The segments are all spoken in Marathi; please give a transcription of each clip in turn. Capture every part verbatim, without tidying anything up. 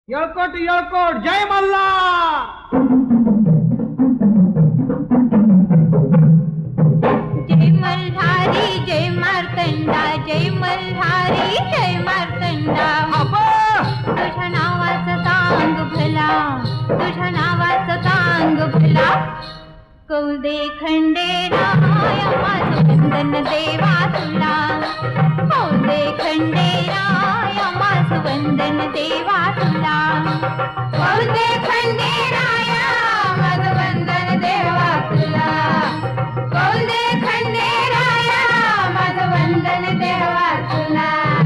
येळकोट येळकोट जय मल्हार. जय मल्हारी जय मार्तंडा जय मल्हारी जय मार्तंडा. तुझ्या नावाचं तांग भला तुझ्या नावाचं तांग भला. कौदे खंडेराय माझं वंदन देवा तुला. कौदे खंडेराय माझं वंदन देवा तुला. कौदे खंडेराय माझं वंदन देवा तुला. कौदे खंडेराय माझं वंदन देवा तुला.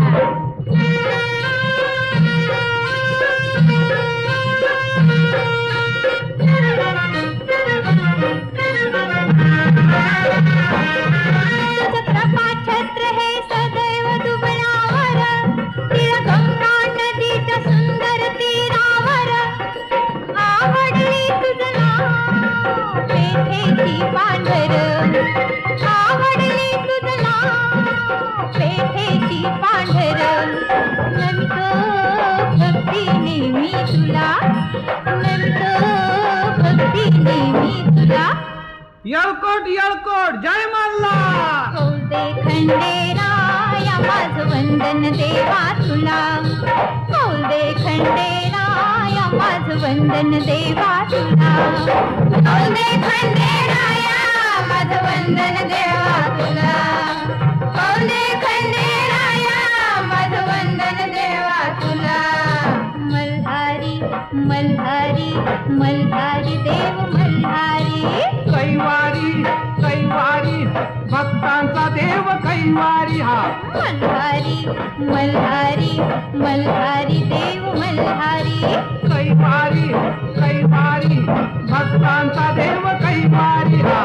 आवडली तुझं नाव पेठेची पांढर. नमतो भक्तीने मी तुला नमतो भक्तीने मी तुला. येळकोट येळकोट जय मल्हार. कौदे खंडेराय माझं वंदन देवा तुला. कौदे खंडेराय माझं वंदन देवा तुला. कौदे खंडेराय माझं वंदन देवा तुला. कौदे खंडेराय माझं वंदन देवा तुला. मल्हारी मल्हारी मल्हारी देव मल्हारी. कैवारी कैवारी भक्तांचा देव कैवारी हा. मल्हारी मल्हारी मल्हारी देव मल्हारी. कैवारी कैवारी भक्तांचा देव कैवारी हा.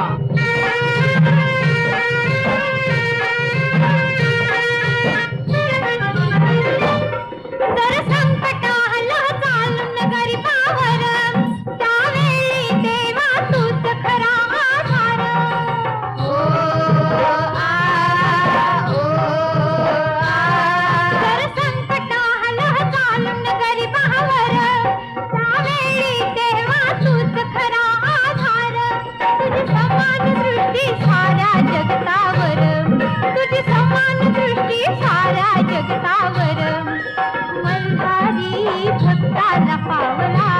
जर संकट आलं चालून गरीबावर त्यावेळी देवा तूच खरा आधार. ओ आ ओ आ. जर संकट आलं चालून गरीबावर त्यावेळी देवा तूच खरा आधार. तुझी समान दृष्टी साऱ्या जगतावर तुझी समान दृष्टी साऱ्या जगतावर. मल्हारी भक्ताला पावला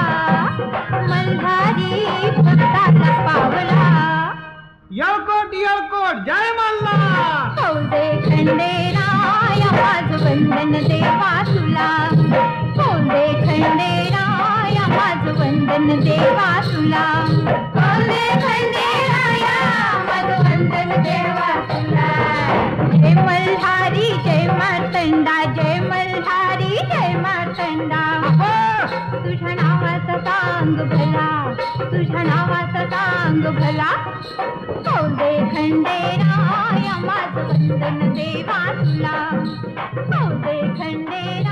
मल्हारी भक्ताला पावला. येळकोट येळकोट जय मल्हार. कौदे खंडेराय माझं वंदन देवा तुला. कौदे खंडेराय माझं वंदन देवा तुला. कौदे खंडेराय माझं वंदन देवा तुला. जय मल्हारी जय मार्तंडा जय मल्हारी जय मार्तंडा. तुझ्या नावाचा तांग भला तुझ्या नावाचा तांग भला. कौदे खंडेराय माझं वंदन देवा तुला. कौदे खंडेराय